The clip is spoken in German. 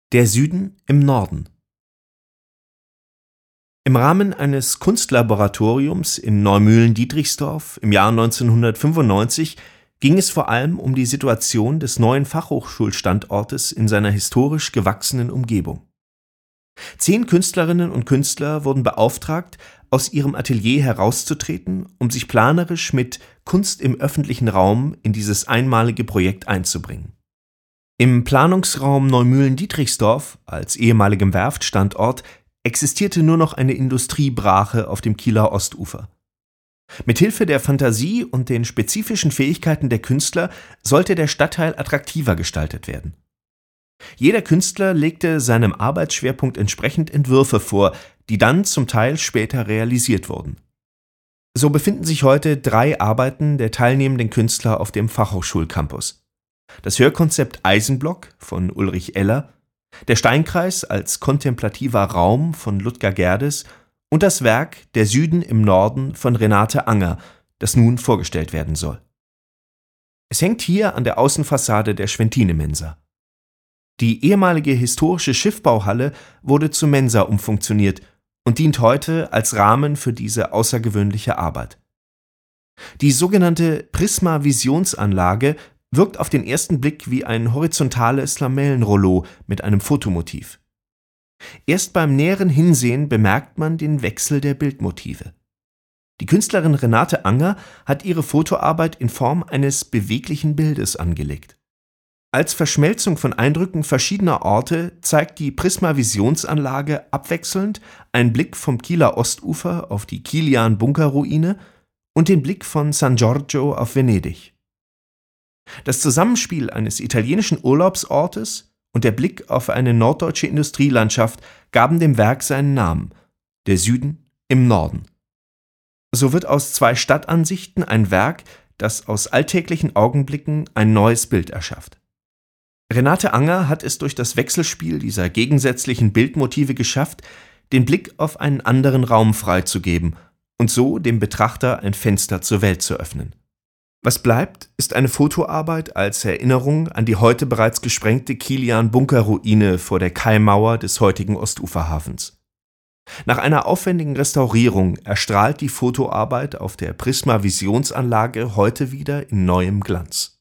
Der Süden im Norden. Im Rahmen eines Kunstlaboratoriums in Neumühlen-Diedrichsdorf im Jahr 1995 ging es vor allem um die Situation des neuen Fachhochschulstandortes in seiner historisch gewachsenen Umgebung. 10 Künstlerinnen und Künstler wurden beauftragt, aus ihrem Atelier herauszutreten, um sich planerisch mit Kunst im öffentlichen Raum in dieses einmalige Projekt einzubringen. Im Planungsraum Neumühlen-Diedrichsdorf, als ehemaligem Werftstandort, existierte nur noch eine Industriebrache auf dem Kieler Ostufer. Mithilfe der Fantasie und den spezifischen Fähigkeiten der Künstler sollte der Stadtteil attraktiver gestaltet werden. Jeder Künstler legte seinem Arbeitsschwerpunkt entsprechend Entwürfe vor, die dann zum Teil später realisiert wurden. So befinden sich heute 3 Arbeiten der teilnehmenden Künstler auf dem Fachhochschulcampus. Das Hörkonzept Eisenblock von Ulrich Eller, der Steinkreis als kontemplativer Raum von Ludger Gerdes und das Werk Der Süden im Norden von Renate Anger, das nun vorgestellt werden soll. Es hängt hier an der Außenfassade der Schwentine-Mensa. Die ehemalige historische Schiffbauhalle wurde zur Mensa umfunktioniert und dient heute als Rahmen für diese außergewöhnliche Arbeit. Die sogenannte Prisma-Visionsanlage wirkt auf den ersten Blick wie ein horizontales Lamellenrollo mit einem Fotomotiv. Erst beim näheren Hinsehen bemerkt man den Wechsel der Bildmotive. Die Künstlerin Renate Anger hat ihre Fotoarbeit in Form eines beweglichen Bildes angelegt. Als Verschmelzung von Eindrücken verschiedener Orte zeigt die Prisma-Visionsanlage abwechselnd einen Blick vom Kieler Ostufer auf die Kilian-Bunker-Ruine und den Blick von San Giorgio auf Venedig. Das Zusammenspiel eines italienischen Urlaubsortes und der Blick auf eine norddeutsche Industrielandschaft gaben dem Werk seinen Namen: Der Süden im Norden. So wird aus 2 Stadtansichten ein Werk, das aus alltäglichen Augenblicken ein neues Bild erschafft. Renate Anger hat es durch das Wechselspiel dieser gegensätzlichen Bildmotive geschafft, den Blick auf einen anderen Raum freizugeben und so dem Betrachter ein Fenster zur Welt zu öffnen. Was bleibt, ist eine Fotoarbeit als Erinnerung an die heute bereits gesprengte Kilian-Bunker-Ruine vor der Kaimauer des heutigen Ostuferhafens. Nach einer aufwendigen Restaurierung erstrahlt die Fotoarbeit auf der Prisma-Visionsanlage heute wieder in neuem Glanz.